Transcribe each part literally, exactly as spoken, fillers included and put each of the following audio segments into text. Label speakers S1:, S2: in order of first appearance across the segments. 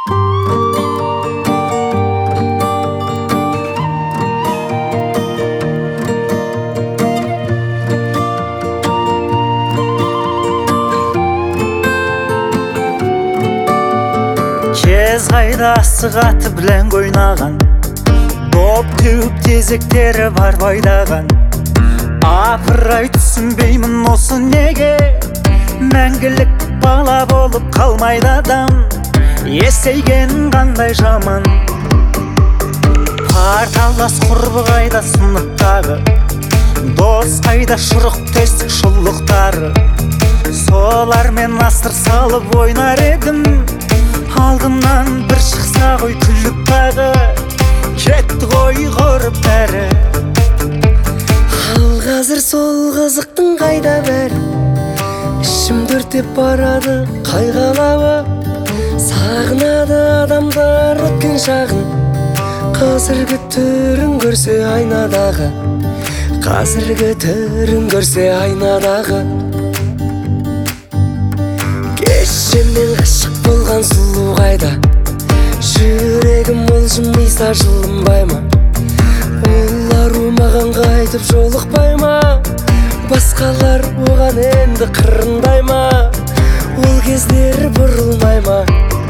S1: Кез қайда асық аты білән ойнаған, доп теуіп тезектері бар байдаған. Апырай түсінбеймін осы неге, мәңгілік бала болып қалмайды адам. Есейген қандай жаман, парталас құрбы қайда сыныптағы, дос қайда шұрық тесік шұллықтары. Солармен астыр салып ойнар едім, алдымнан бір шықса ғой күліп тағы, кетті ғой құрып бәрі.
S2: Ал қазір сол қызықтың қайда бәрі, ішімді өртеп барады қайғалауы. Сағынады адамдар өткен шағын, қазіргі түрін көрсе айнадағы, қазіргі түрін көрсе айнадағы. Кешемен ғашық болған сұлу қайда, жүрегім мылжымайса жылынбай ма? Ол ару маған қайтып жолықпай ма? Басқалар оған енді қырындай ма? Ол кездер бұрылмай ма?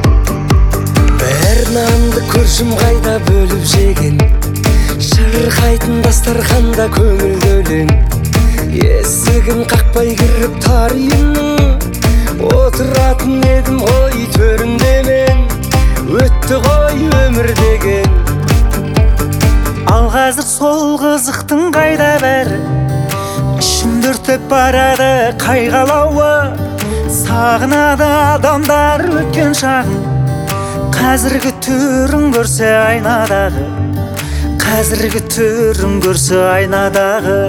S2: Бір нанды көршім қайда бөліп жеген, шырқайтын дастарханда көңілді өлең. Есігін қақпай кіріп тар үйімнің, отыратын едім ғой төрінде мен, өтті ғой өмір деген.
S1: Ал қазір сол қызықтың қайда бәрі, ішімді өртеп барады қайғалауы. Сағынады адамдар өткен шағын, қазіргі түрін көрсе айнадағы, қазіргі түрін көрсе айнадағы.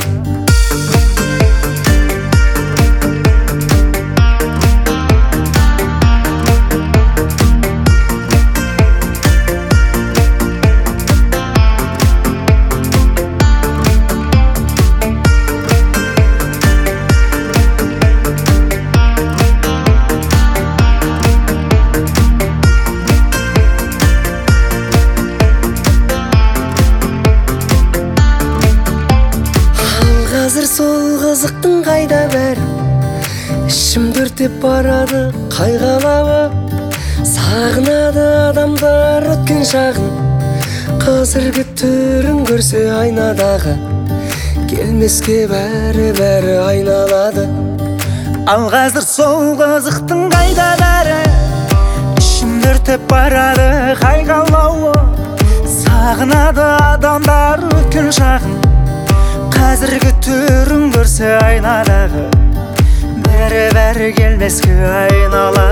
S2: Қазір сол қызықтың қайда бәрі, ішімді өртеп барады қайғалауы. Сағынады адамдар өткен шағын, қазіргі түрін көрсе айнадағы, келмеске бәрі-бәрі айналады.
S1: Ал қазір сол қызықтың қайда бәрі, ішімді өртеп барады қайғалауы. Сағынады адамдар өткен шағын, қазіргі түрін көрсе айнадағы, бәрі-бәрі келмеске айналады.